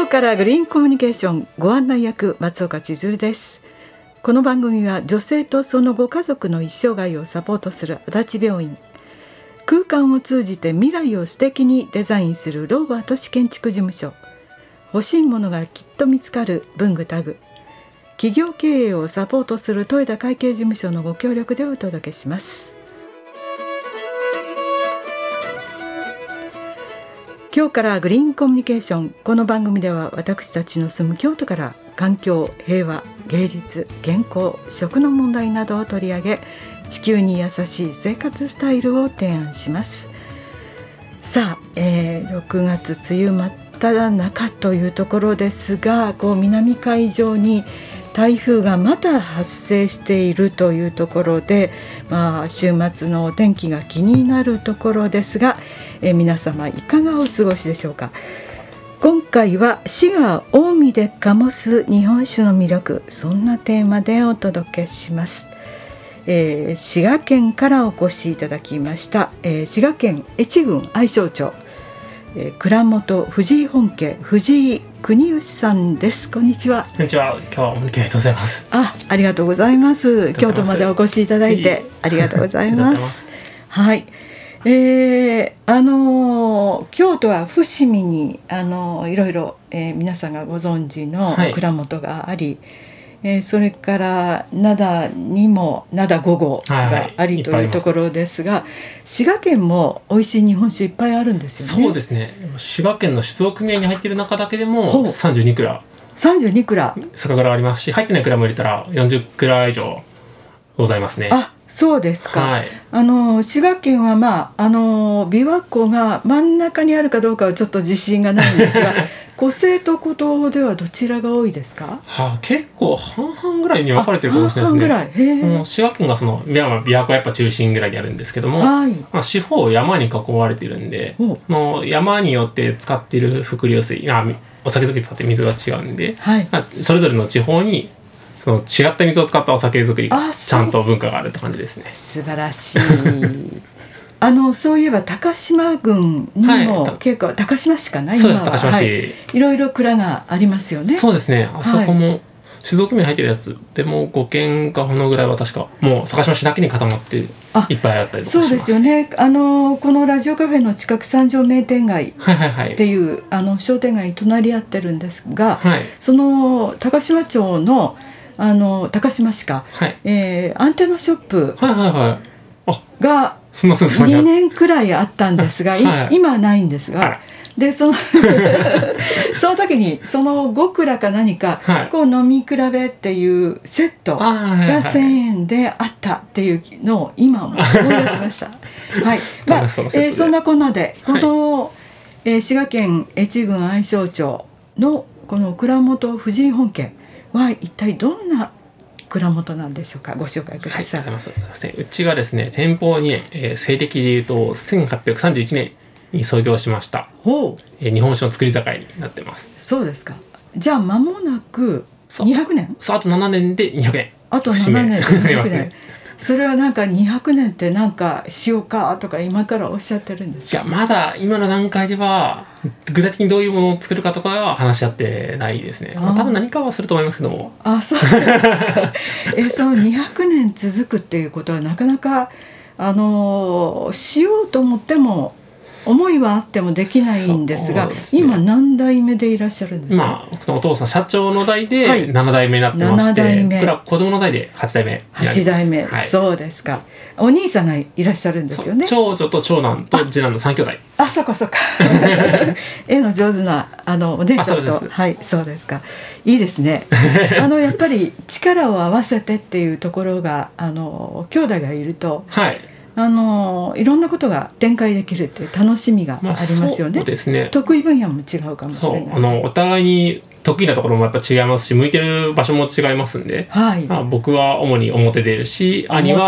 今日からグリーンコミュニケーションご案内役松岡千鶴です。この番組は女性とそのご家族の一生涯をサポートする足立病院、空間を通じて未来を素敵にデザインするローバー都市建築事務所、欲しいものがきっと見つかる文具タグ、企業経営をサポートする豊田会計事務所のご協力でお届けします。今日からグリーンコミュニケーション、この番組では私たちの住む京都から環境、平和、芸術、健康、食の問題などを取り上げ、地球に優しい生活スタイルを提案します。さあ、6月梅雨真っ只中というところですが、南海上に台風がまた発生しているというところで、週末のお天気が気になるところですが、皆様いかがお過ごしでしょうか。今回は滋賀近江で醸す日本酒の魅力、そんなテーマでお届けします。滋賀県からお越しいただきました、滋賀県越郡愛荘町、蔵元藤井本家藤井国義さんです。こんにちは。 こんにちは。今日はありがとうございます。 ありがとうございます。京都までお越しいただいてありがとうございます。はい。京都は伏見にいろいろ、皆さんがご存知の蔵元があり、それから灘にも灘5号がありというところですが、滋賀県も美味しい日本酒いっぱいあるんですよね。 そうですね。滋賀県の酒造組合に入っている中だけでも32蔵酒蔵がありますし、入ってない蔵も入れたら40蔵以上ございますね。 そうですか。滋賀県は琵琶湖が真ん中にあるかどうかはちょっと自信がないんですが湖西と湖東ではどちらが多いですか？ 結構半々ぐらいに分かれてるかもしれないですね。滋賀県が琵琶湖はやっぱ中心ぐらいにあるんですけども、四方山に囲まれているんで、山によって使っている伏流水、お酒作り使って水が違うんで、それぞれの地方にその違った水を使ったお酒作りがちゃんと文化があるって感じですね。 素晴らしいそういえば高島郡にも、結構高島市かな、 そうです、高島市、 いろいろ蔵がありますよね。 そうですね。あそこも酒造組合入ってるやつでも5軒かこのぐらいは確かもう高島市だけに固まっていっぱいあったりとかします。 そうですよね。このラジオカフェの近く三条名店街っていう、商店街に隣り合ってるんですが、その高島町の高島市か、アンテナショップが2年くらいあったんですが、今はないんですが、でその時にその5蔵か何か、飲み比べっていうセットが1000円であったっていうのを今思い出しましたそんなこんなで、この、滋賀県越郡愛荘町のこの蔵元藤井本家は一体どんな蔵元なんでしょうか。ご紹介ください。 うちがですね、天保2年、西暦でいうと1831年に創業しました。日本酒の造り酒屋になってます。 そうですか。じゃあ間もなく200年。 あと7年で200年。 あと7年で200年。それはなんか200年ってなんかしようかとか今からおっしゃってるんですか？ いや、まだ今の段階では具体的にどういうものを作るかとかは話し合ってないですね。多分何かはすると思いますけども。 そうですかその200年続くっていうことはなかなかしようと思っても思いはあってもできないんですが、今何代目でいらっしゃるんですか？ 僕のお父さん社長の代で7代目になってまして、子供の代で8代目になります。 8代目、そうですか。お兄さんがいらっしゃるんですよね。 長女と長男と次男の3兄弟。 そうか絵の上手なお姉さんと。そうですか。いいですねやっぱり力を合わせてっていうところが兄弟がいると、いろんなことが展開できるっていう楽しみがありますよね。 そうですね。 得意分野も違うかもしれない。 お互いに得意なところもやっぱ違いますし、向いてる場所も違いますんで、僕は主に表出るし、兄は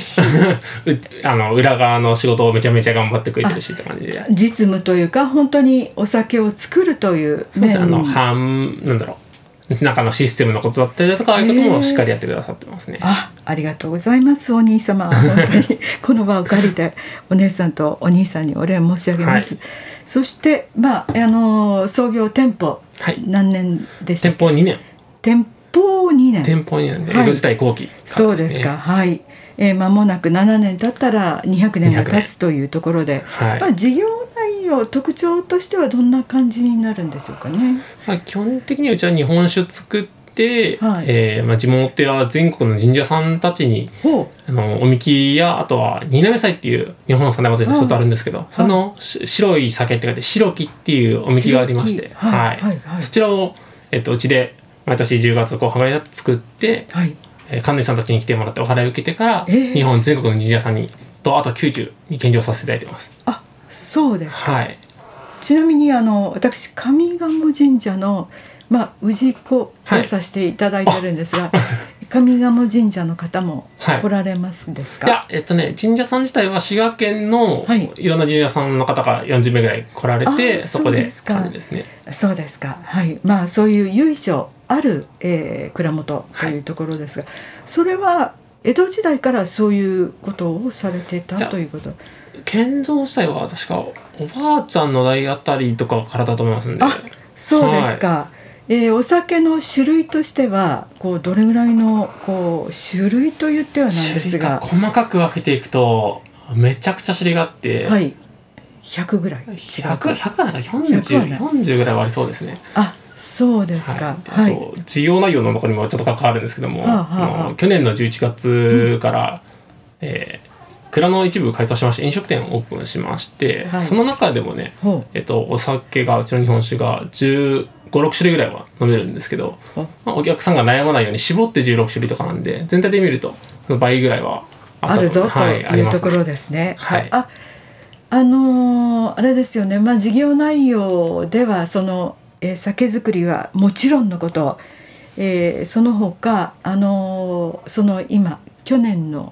裏側の仕事をめちゃめちゃ頑張ってくれてるしって感じで、 実務というか本当にお酒を作るという面、 中のシステムのことだったりだとか、ああいうこともしっかりやってくださってますね。 ありがとうございます、お兄様。本当にこの場を借りてお姉さんとお兄さんにお礼申し上げます、そして、創業店舗、何年でしたっけ？ 店舗2年。 店舗2年。 店舗2年で、江戸時代後期、 そうですか。間もなく7年経ったら200年が経つというところで、事業内容特徴としてはどんな感じになるんでしょうかね。 基本的にうちは日本酒作って、地元や全国の神社さんたちにおみきや、あとは新嘗祭っていう日本の三大祭りの一つあるんですけど、その白い酒って書いて白木っていうおみきがありまして、そちらを、うちで毎年10月後半ぐらいだって作って、神主さんたちに来てもらってお祓いを受けてから、日本全国の神社さんにとあと90に献上させていただいてます。 そうですか。ちなみに私上賀茂神社の氏子をさせていただいてるんですが、上賀茂神社の方も来られますですか？ いや、神社さん自体は滋賀県のいろんな神社さんの方が40名ぐらい来られて、そこで感じですね。 そうですか。そういう由緒ある、蔵元というところですが、それは江戸時代からそういうことをされてたということ？ 建造自体は確かおばあちゃんの代あたりとかからだと思いますんで。 そうですか。お酒の種類としてはどれぐらいの種類と言ってはなんですが、 細かく分けていくとめちゃくちゃ種類があって、 100ぐらい。 100はなんか40ぐらいはありそうですね。 そうですか。 事業内容の中にもちょっと関わるんですけども、去年の11月から、蔵の一部改装しまして飲食店をオープンしまして、その中でもね、お酒がうちの日本酒が15、6種類ぐらいは飲めるんですけど、お客さんが悩まないように絞って16種類とかなんで、全体で見ると倍ぐらいはあるぞというところですね。あれですよね。事業内容では酒造りはもちろんのこと、その他今去年の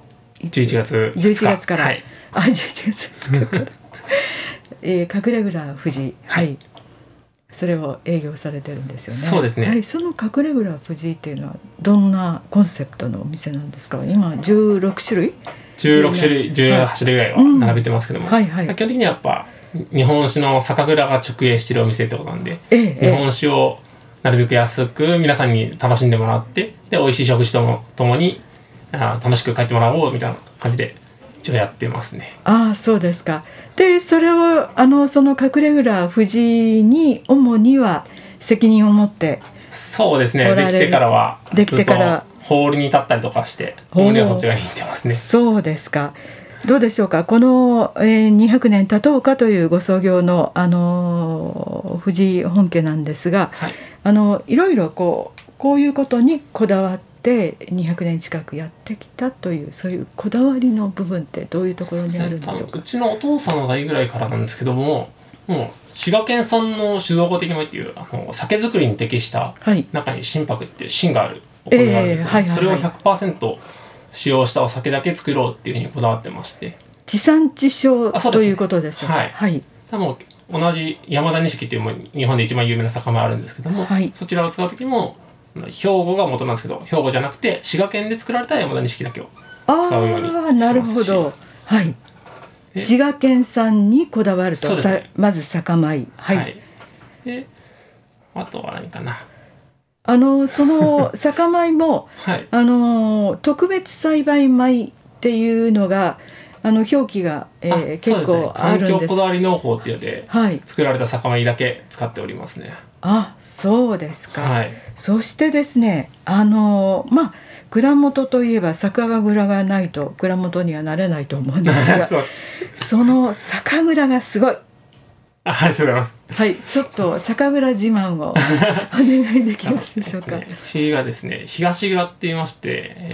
11 月から、11月ですか隠れ蔵富士、それを営業されてるんですよね。 そうですね。 その隠れ蔵富士っていうのはどんなコンセプトのお店なんですか？今16種類 18種類ぐらいは並べてますけども、基本的にはやっぱ日本酒の酒蔵が直営してるお店ってことなんで、日本酒をなるべく安く皆さんに楽しんでもらって、で美味しい食事ともに楽しく帰ってもらおうみたいな感じで一応やってますね。 そうですか。でそれをその隠れ蔵富士に主には責任を持って。 そうですね。できてからホールに立ったりとかして主にはそっちがに行ってますね。 そうですか。どうでしょうか。この、200年経とうかというご創業の富士本家なんですが、いろいろこういうことにこだわって200年近くやってきたという、そういうこだわりの部分ってどういうところにあるんでしょうか？ うちのお父さんの代ぐらいからなんですけども、もう滋賀県産の酒造法的米っていう酒造りに適した中に心拍っていう芯があるお米があるんですけど、それを 100% 使用したお酒だけ作ろうっていうふうにこだわってまして、 地産地消ということでしょうか？ 多分同じ山田錦っていう日本で一番有名な酒米あるんですけども、そちらを使う時も兵庫が元なんですけど、兵庫じゃなくて滋賀県で作られた山田錦だけを使うようにしますし。 なるほど。滋賀県産にこだわると、まず酒米。 であとは何かな。 その酒米も、特別栽培米っていうのが表記が、結構あるんです。 環境こだわり農法っていうので、作られた酒米だけ使っておりますね。 そうですか。そしてですね、蔵元といえば酒蔵がないと蔵元にはなれないと思うんですがその酒蔵がすごい。 ありがとうございます。 ちょっと酒蔵自慢をお願いできますでしょうか？ うちがですね、東蔵って言いまして、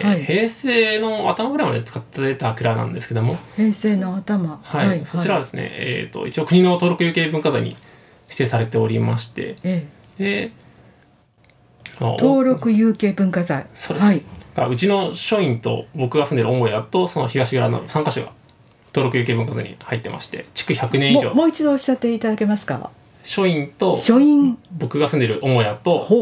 平成の頭ぐらいまで使ってた蔵なんですけども、 平成の頭、 そちらはですね、一応国の登録有形文化財に指定されておりまして、で登録有形文化財、 そうですね、うちの書院と僕が住んでる母屋とその東蔵の3カ所が登録有形文化財に入ってまして、築100年以上。 もう一度おっしゃっていただけますか？ 書院と僕が住んでる母屋と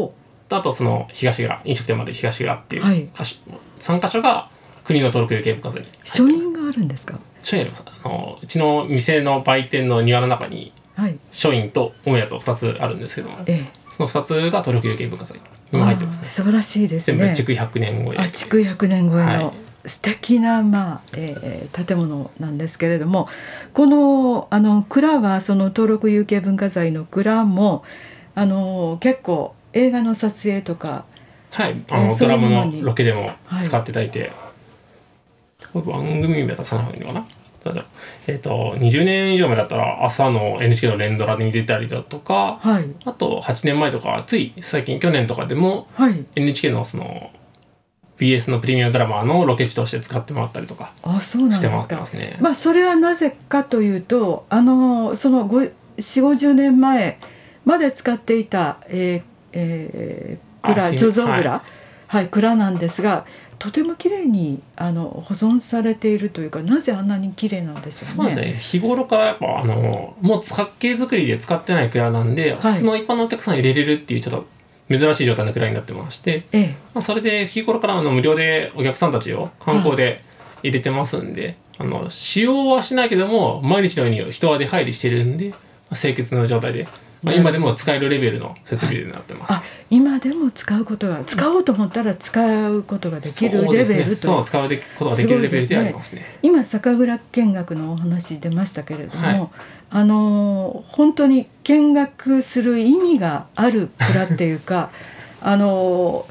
あとその東蔵、飲食店まで東蔵っていう3カ所が国の登録有形文化財に。 書院があるんですか？ 書院あります。うちの店の売店の庭の中に書院と母屋と2つあるんですけども、その2つが登録有形文化財にも入ってますね。 素晴らしいですね。 全部築100年超え。 築100年超えの素敵な、建物なんですけれども、この蔵はその登録有形文化財の蔵も結構映画の撮影とか、 ドラマのロケでも使っていただいて、番組名だったらさないのかな。20年以上前だったら朝の NHK の連ドラに出たりだとか、あと8年前とかつい最近去年とかでも、NHK のその BS のプレミアムドラマのロケ地として使ってもらったりとかしてもらってますね。 それはなぜかというとその4050年前まで使っていた、蔵貯蔵蔵、蔵なんですが、とても綺麗に保存されているというか、なぜあんなに綺麗なんでしょうね。 そうですね。日頃からやっぱもう八景作りで使ってない蔵なんで、普通の一般のお客さん入れれるっていうちょっと珍しい状態の蔵になってまして、それで日頃から無料でお客さんたちを観光で入れてますんで、使用はしないけども毎日のように人は出入りしてるんで、清潔な状態で。今でも使えるレベルの設備になってます。 今でも使おうと思ったら使うことができるレベルという。 使うことができるレベルでありますね。 今酒蔵見学のお話出ましたけれども、本当に見学する意味がある蔵っていうか伏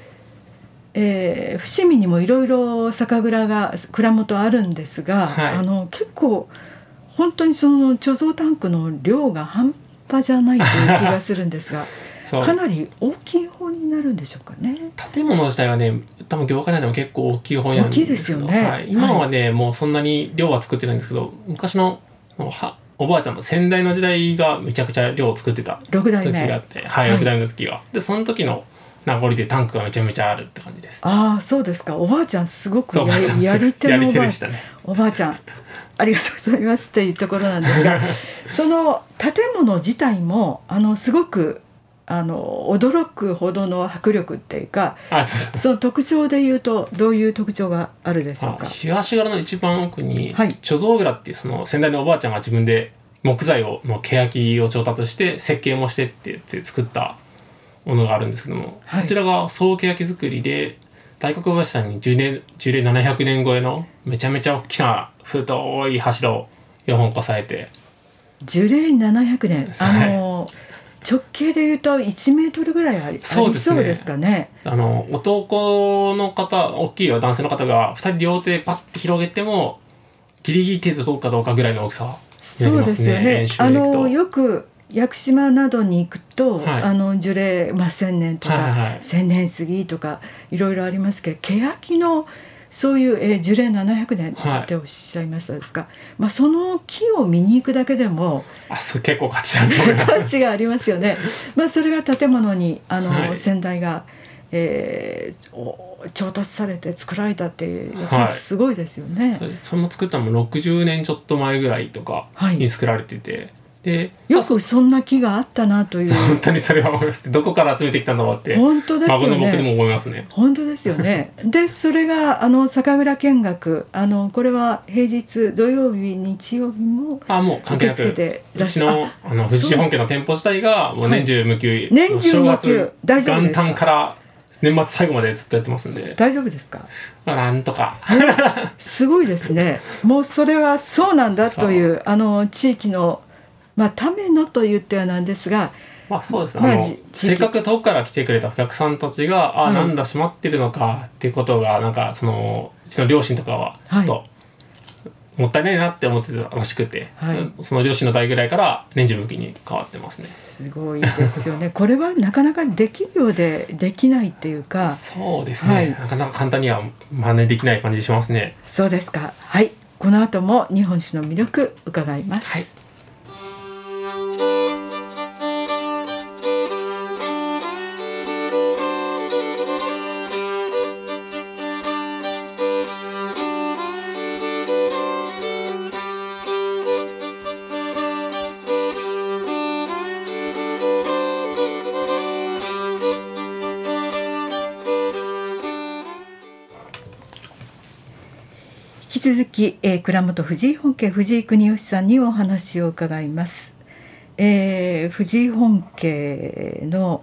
見にもいろいろ酒蔵が蔵元あるんですが、結構本当にその貯蔵タンクの量が半端じゃないという気がするんですがかなり大きい方になるんでしょうかね。 建物自体はね、多分業界内でも結構大きい方になるんですけど、今はね、もうそんなに量は作ってないんですけど、昔のおばあちゃんの先代の時代がめちゃくちゃ量を作ってた時があって、6代目の時が、でその時の名残でタンクがめちゃめちゃあるって感じです。 そうですか。おばあちゃんすごくやり手のおばあちゃんありがとうございますっていうところなんですがその建物自体もすごく驚くほどの迫力っていうか、その特徴でいうとどういう特徴があるでしょうか。 東側の一番奥に、貯蔵蔵っていうその先代のおばあちゃんが自分で木材の欅を調達して設計もしてって言って作ったものがあるんですけども、こちらが総欅作りで大黒柱に樹齢700年超えのめちゃめちゃ大きな太い柱を4本こさえて、 樹齢700年、直径でいうと1メートルぐらいありそうですかね。 男の方、大きい男性の方が2人両手パッて広げてもギリギリ手で届くかどうかぐらいの大きさは、ね、 そうですよね。よく屋久島などに行くと、樹齢、1000年とか、1000年過ぎとかいろいろありますけど、欅のそういう、樹齢700年っておっしゃいましたですか、その木を見に行くだけでも結構価値あると思います。 価値がありますよね。それが建物に先代が、調達されて作られたってやっぱりすごいですよね。 それも作ったのも60年ちょっと前ぐらいとかに作られてて、 よくそんな木があったなという。 本当にそれは思います。どこから集めてきたんだろうって。 本当ですよね。 孫の僕でも思いますね。 本当ですよね。でそれが酒蔵見学、これは平日土曜日日曜日も受け付けてらっしゃる。 うちの富士本家の店舗自体がもう年中無休、 年中無休、大丈夫ですか。 元旦から年末最後までずっとやってますんで。 大丈夫ですか。 なんとかすごいですね。もうそれはそうなんだという地域のためのと言ってはなんですが、 そうですね。せっかく遠くから来てくれたお客さんたちがなんだ閉まってるのかっていうことがなんかうちの両親とかはちょっともったいないなって思ってたらしくて、その両親の代ぐらいから年中無休に変わってますね。 すごいですよね。これはなかなかできるようでできないっていうか。 そうですね、なかなか簡単には真似できない感じしますね。 そうですか。この後も日本酒の魅力伺います。 き続き、蔵元藤井本家藤井邦義さんにお話を伺います。藤井本家の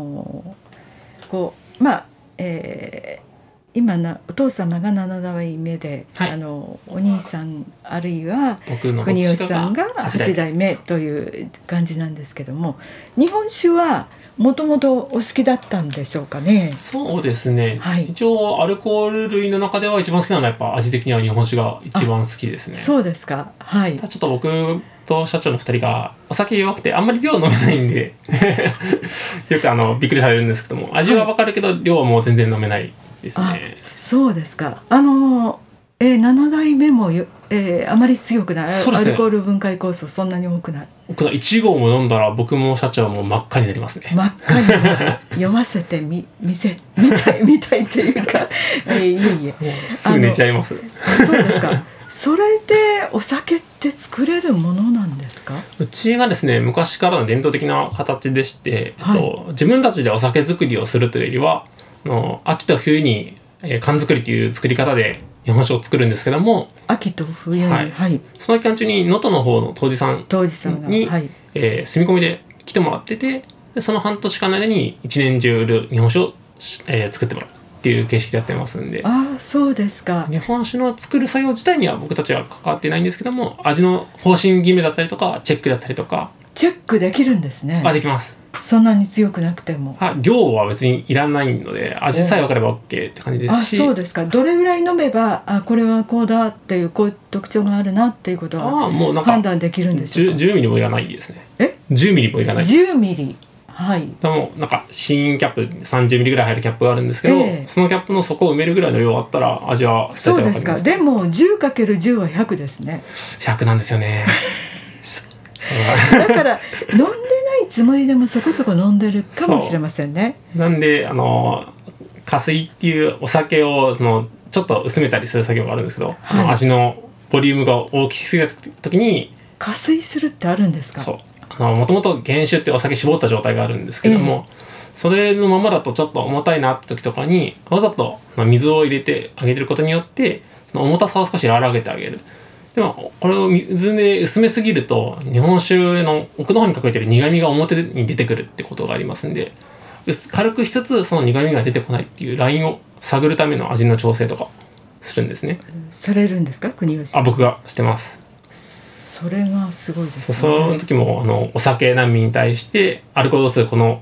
今お父様が7代目で、はい、お兄さんあるいは国吉さんが8代目という感じなんですけども、日本酒はもともとお好きだったんでしょうかね。 そうですね、はい、一応アルコール類の中では一番好きなのはやっぱ味的には日本酒が一番好きですね。 そうですか。はい。 ちょっと僕と社長の2人がお酒弱くてあんまり量飲めないんでよくびっくりされるんですけども、味は分かるけど量はもう全然飲めないですね。 そうですか。7代目もあまり強くない、アルコール分解酵素そんなに多くない。 1合も飲んだら僕も社長も真っ赤になりますね。 真っ赤になる酔わせてみたいっていうかいいすぐ寝ちゃいます。 そうですか。それでお酒って作れるものなんですか？ うちがですね、昔からの伝統的な形でして、はい、自分たちでお酒作りをするというよりは秋と冬に缶作りという作り方で日本酒を作るんですけども、 秋と冬に、はいはい、 その期間中に能登の方の杜氏さんに、はい住み込みで来てもらってて、でその半年間の間に一年中日本酒を、作ってもらうっていう形式でやってますんで。 そうですか。 日本酒の作る作業自体には僕たちは関わってないんですけども、味の方針決めだったりとかチェックだったりとか。 チェックできるんですね。 できます。 そんなに強くなくても。 量は別にいらないので味さえ分かれば OK って感じですし。 そうですか。どれぐらい飲めばこれはこうだっていうこういう特徴があるなっていうことはもうなんか判断できるんでしょうか。 10ミリもいらないですね。10ミリもいらない。 10ミリ。はい、 でもなんか新キャップ30ミリぐらい入るキャップがあるんですけど、そのキャップの底を埋めるぐらいの量あったら味はそうですか。でも 10×10 は100ですね。 100なんですよね。 だから飲んでないつもりでもそこそこ飲んでるかもしれませんね。 なんで加水っていうお酒をちょっと薄めたりする作業があるんですけど、はい、味のボリュームが大きすぎた時に加水するってあるんですか？ そう、もともと原酒ってお酒絞った状態があるんですけども、それのままだとちょっと重たいなって時とかにわざと水を入れてあげてることによってその重たさを少し和らげてあげる。でもこれを水で薄めすぎると日本酒の奥の方に隠れてる苦みが表に出てくるってことがありますんで、軽くしつつその苦みが出てこないっていうラインを探るための味の調整とかするんですね。 されるんですか、国吉さん？ 僕がしてます。 それがすごいですね。 その時もお酒難民に対してアルコール度数この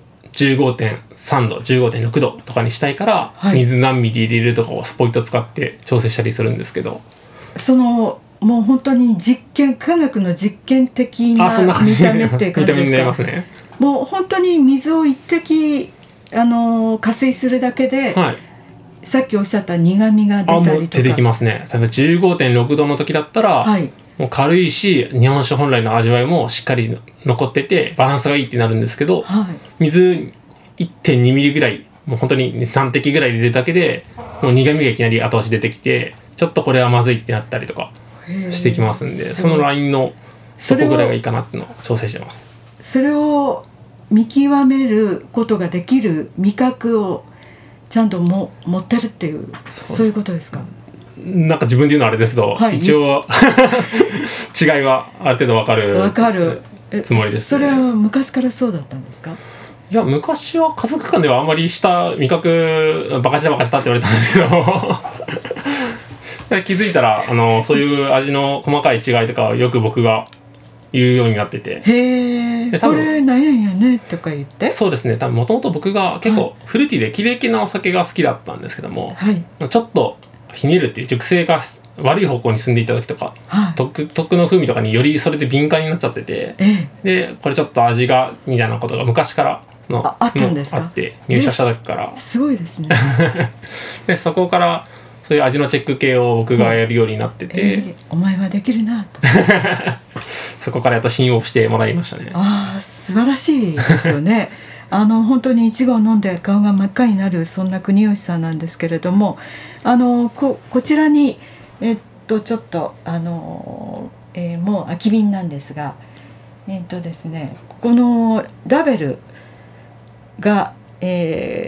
15.3 度 15.6 度とかにしたいから、はい、水何ミリ入れるとかをスポイト使って調整したりするんですけど、 もう本当に科学の実験的な見た目っていう感じですか？見た目になりますね。もう本当に水を一滴加水するだけで、はい、さっきおっしゃった苦みが出たりとか。もう出てきますね。例えば 15.6 度の時だったら、はい、もう軽いし日本酒本来の味わいもしっかり残っててバランスがいいってなるんですけど、はい、水 1.2 ミリぐらいもう本当に 3 滴ぐらい入れるだけでもう苦みがいきなり後押し出てきて、ちょっとこれはまずいってなったりとかしてきますんで、そのラインのどこぐらいがいいかなっていうのを調整してます。 それを見極めることができる味覚をちゃんと持ってるっていう、そういうことですか？ なんか自分で言うのはあれですけど、はい、一応違いはある程度分かるつもりですね。 それは昔からそうだったんですか？ いや、昔は家族間ではあんまりした味覚バカしたって言われたんですけど気づいたらそういう味の細かい違いとかをよく僕が言うようになってて、 へえ、これなんやんやねとか言って。 そうですね。多分もともと僕が結構フルーティーでキレイ系なお酒が好きだったんですけども、はい、ちょっとひねるっていう熟成が悪い方向に進んでいった時とか、はい、独特の風味とかによりそれで敏感になっちゃってて、でこれちょっと味がみたいなことが昔からあったんですか？ あって入社した時から、 すごいですねでそこからそういう味のチェック系を僕がやるようになってて、 お前はできるなとそこからやっと信用してもらいましたね。 素晴らしいですよね本当に一合飲んで顔が真っ赤になるそんな国吉さんなんですけれども、こちらにちょっともう空き瓶なんですが、ですね、このラベルが、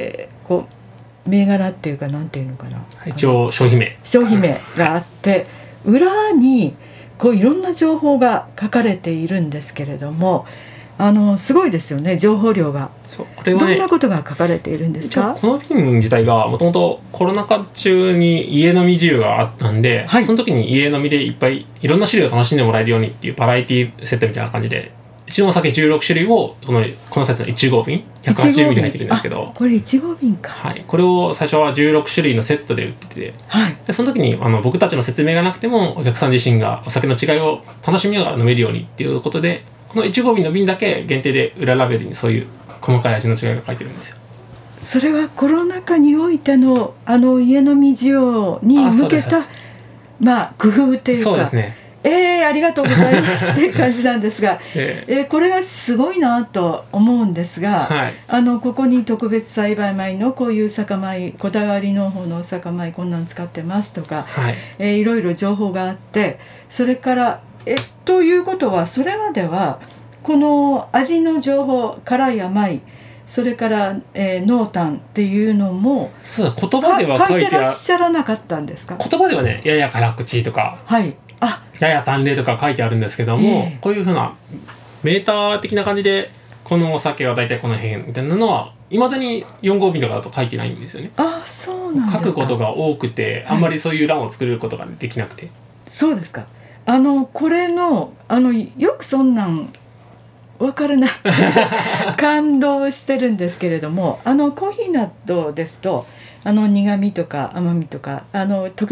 銘柄っていうかなんていうのかな、 一応商品名があって、 裏にこういろんな情報が書かれているんですけれども、すごいですよね、情報量が。 これはね、 どんなことが書かれているんですか？ この便自体がもともとコロナ禍中に家飲み自由があったんで、その時に家飲みでいっぱいいろんな種類を楽しんでもらえるようにっていうバラエティセットみたいな感じで、うちのお酒16種類をこのサイズの1号瓶180ミリ入ってるんですけど、 これ1号瓶か。 はい、これを最初は16種類のセットで売ってて、でその時に僕たちの説明がなくてもお客さん自身がお酒の違いを楽しみながら飲めるようにっていうことで、この1号瓶の瓶だけ限定で裏ラベルにそういう細かい味の違いが書いてるんですよ。 それはコロナ禍においての家飲み需要に向けた工夫っていうか、 そうですね。 ありがとうございますっていう感じなんですが、これがすごいなと思うんですが、ここに特別栽培米のこういう酒米、こだわりの方の酒米こんなの使ってますとか、いろいろ情報があって、それからということはそれまではこの味の情報、辛い甘い、それから濃淡っていうのも言葉では書いてらっしゃらなかったんですか？ 言葉ではね、やや辛口とか、やや淡麗とか書いてあるんですけども、こういうふうなメーター的な感じでこのお酒は大体この辺みたいなのはいまだに4号瓶とかだと書いてないんですよね。 そうなんですか。 書くことが多くて、あんまりそういう欄を作れることができなくて。 そうですか。これのよくそんなん分からない感動してるんですけれども、コーヒーなどですと苦味とか甘みとか時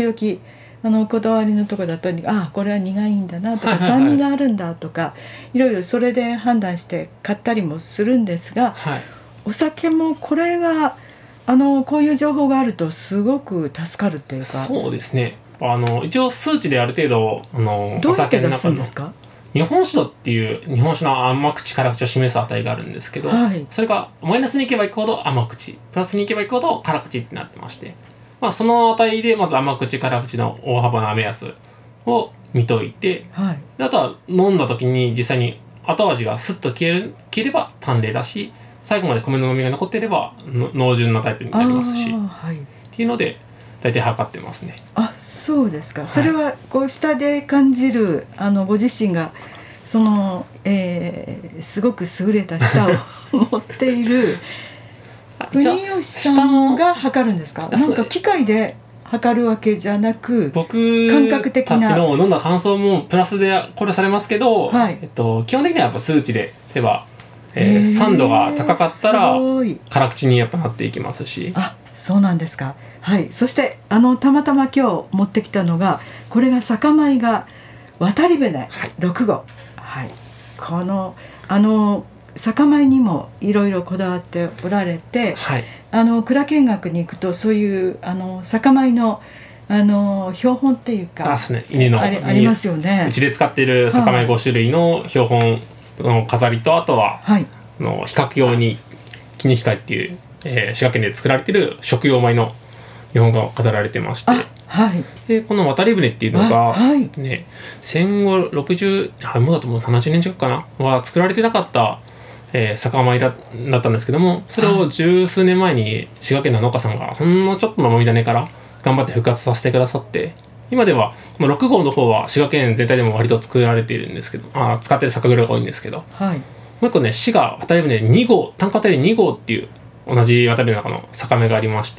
々こだわりのとこだとこれは苦いんだなとか酸味があるんだとかいろいろそれで判断して買ったりもするんですが、お酒もこれがこういう情報があるとすごく助かるっていうか。 そうですね。一応数値である程度どうやって出すんですか？ 日本酒度っていう日本酒の甘口辛口を示す値があるんですけど、それがマイナスに行けば行くほど甘口、プラスに行けば行くほど辛口ってなってまして、その値でまず甘口辛口の大幅な目安を見といて、であとは飲んだ時に実際に後味がスッと消えれば淡麗だし、最後まで米の飲みが残っていれば濃純なタイプになりますし、っていうので大体測ってますね。 そうですか。それはこう舌で感じるご自身がすごく優れた舌を持っている国吉さんが測るんですか？なんか機械で測るわけじゃなく、 僕感覚的なたちの飲んだ感想もプラスで考慮されますけど、基本的にはやっぱ数値で例えば、酸度が高かったら辛口にやっぱなっていきますし。 そうなんですか。そしてたまたま今日持ってきたのが、これが酒米が渡り船6号、この酒米にもいろいろこだわっておられて、蔵見学に行くとそういう酒米の標本っていうか稲のありますよね。 うちで使っている酒米5種類の標本の飾りと、あとは比較用に木に光っていう滋賀県で作られている食用米の日本が飾られてまして、でこの渡り船っていうのが、戦後60もうだともう70年近くかなは作られてなかった、酒米だったんですけども、それを十数年前に滋賀県の農家さんがほんのちょっとのもみ種から頑張って復活させてくださって、今ではこの6号の方は滋賀県全体でも割と作られているんですけど、使ってる酒蔵が多いんですけど、もう一個ね、滋賀渡り船2号単価渡り2号っていう同じ渡り船の中の酒米がありまして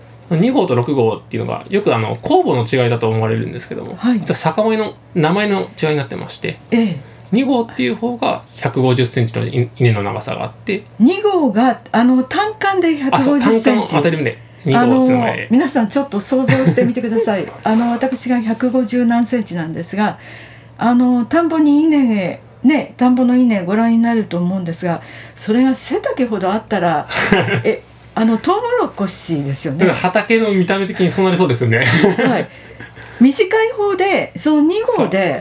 、2号と6号っていうのがよく酵母の違いだと思われるんですけども、実は酒米の名前の違いになってまして、2号っていう方が150センチの稲の長さがあって、 2号が単管で150センチ、 単管渡り船2号って名前。 皆さんちょっと想像してみてください私が150何センチなんですが、田んぼに稲田んぼの稲ご覧になると思うんですが、それが背丈ほどあったらトウモロコシですよね。 畑の見た目的にそうなりそうですよね短い方でその2号で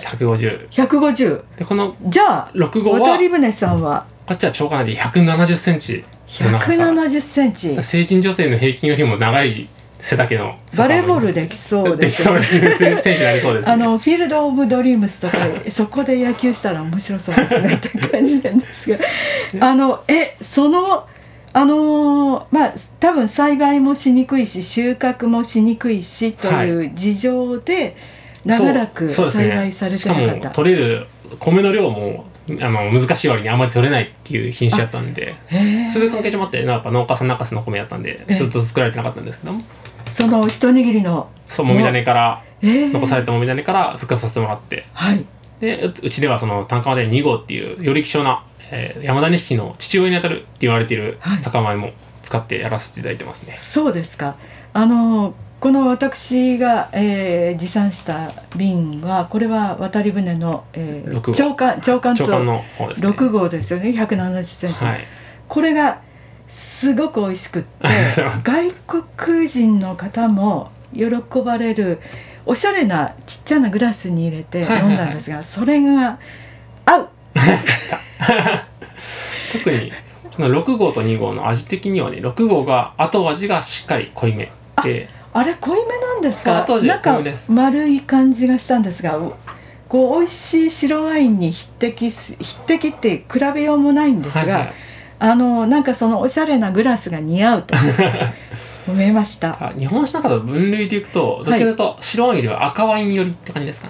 150で、 このじゃあ 6号は渡り船さんはこっちは超かなり170センチ 170センチ、 成人女性の平均よりも長い背丈のバレーボールできそうですよね。 選手になりそうですね。 フィールド・オブ・ドリームスとかそこで野球したら面白そうですねって感じなんですがその多分栽培もしにくいし収穫もしにくいしという事情で、 長らく栽培されてなかった、 しかも取れる米の量も難しい割にあまり取れないっていう品種だったんで、そういう関係上もあってやっぱ農家さん泣かせの米だったんでずっと作られてなかったんですけども、 その一握りのもみ種から、残されたもみ種から復活させてもらって、でうちではその単価まで2号っていうより希少な、山田錦の父親にあたるって言われている酒米も使ってやらせていただいてますね。 そうですか。この私が、持参した瓶はこれは渡り船の、長官との方ですね、 6号ですよね。170センチ、これがすごく美味しくって外国人の方も喜ばれるおしゃれなちっちゃなグラスに入れて飲んだんですが、それが合う特にこの6号と2号の味的にはね、6号が後味がしっかり濃いめで、 あれ濃いめなんですか。 なんか丸い感じがしたんですが、こう美味しい白ワインに匹敵って比べようもないんですが、なんかそのおしゃれなグラスが似合うと思いました。 日本酒の中の分類でいくとどちらかというと白ワインよりは赤ワインよりって感じですかね。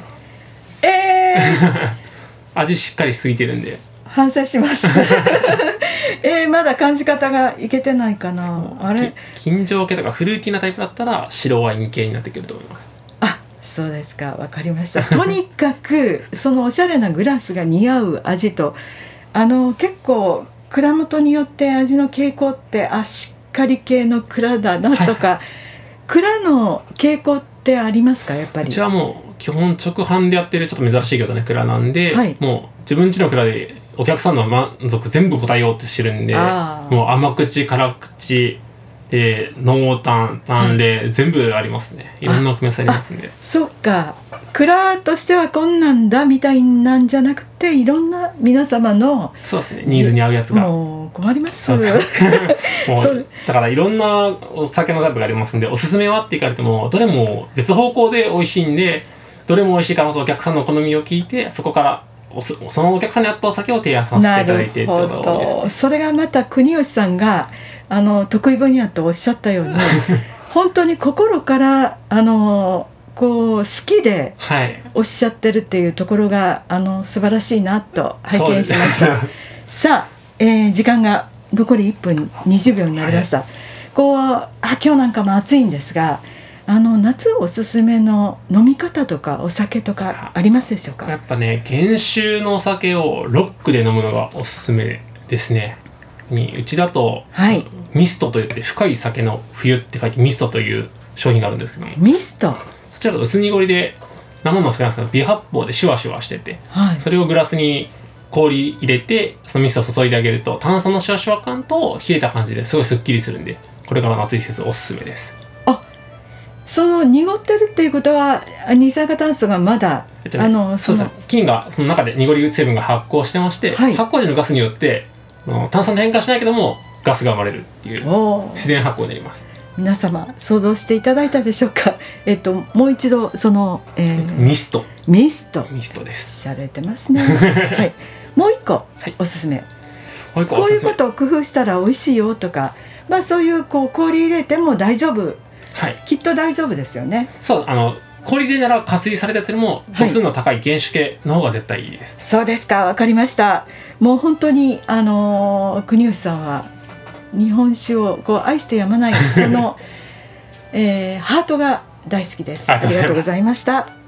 味しっかりしすぎてるんで反省しますまだ感じ方がいけてないかな。あれ金城系とかフルーティーなタイプだったら白ワイン系になってくると思います。 そうですか、わかりましたとにかくそのおしゃれなグラスが似合う味と、結構蔵元によって味の傾向ってしっかり系の蔵だなとか、蔵の傾向ってありますか。やっぱりうちはもう基本直販でやってるちょっと珍しいけどね蔵なんで、もう自分家の蔵でお客さんの満足全部答えようってしてるんで、もう甘口辛口で濃淡淡麗、全部ありますね。いろんな組み合わせありますんで。 そっか、蔵としてはこんなんだみたいなんじゃなくて、いろんな皆様のそうですね、ニーズに合うやつが。 もう困りますもうだからいろんなお酒のタイプがありますんで、おすすめはって言われてもどれも別方向で美味しいんで、どれも美味しいからお客さんの好みを聞いて、そこからそのお客さんに合ったお酒を提案させていただいてってことが多いですね。 それがまた国吉さんが得意分野とおっしゃったように本当に心からこう好きでおっしゃってるっていうところが素晴らしいなと拝見しましたさあ、時間が残り1分20秒になりました、今日なんかも暑いんですが、夏おすすめの飲み方とかお酒とかありますでしょうか。 やっぱね、原酒のお酒をロックで飲むのがおすすめですね。うちだと、ミストといって深い酒の冬って書いてミストという商品があるんですけども、 ミスト、 そちらが薄濁りで生のお酒なんですけど、微発泡でシュワシュワしてて、それをグラスに氷入れてそのミストを注いであげると、炭酸のシュワシュワ感と冷えた感じですごいスッキリするんで、これからの暑い季節おすすめです。 その濁ってるっていうことは二酸化炭素がまだ、 そうですね、菌がその中で濁り成分が発酵してまして、発酵時のガスによって炭酸で変化しないけどもガスが生まれるっていう自然発酵になります。 皆様想像していただいたでしょうか。もう一度その、 ミストですしゃれてますねもう一個おすすめ、こういうことを工夫したら美味しいよとか、そういう氷入れても大丈夫、きっと大丈夫ですよね。 そう、氷入れなら加水されたやつよりも度数の高い原酒系の方が絶対いいです。 そうですか、わかりました。もう本当に国吉さんは日本酒を愛してやまないその、ハートが大好きです。ありがとうございました。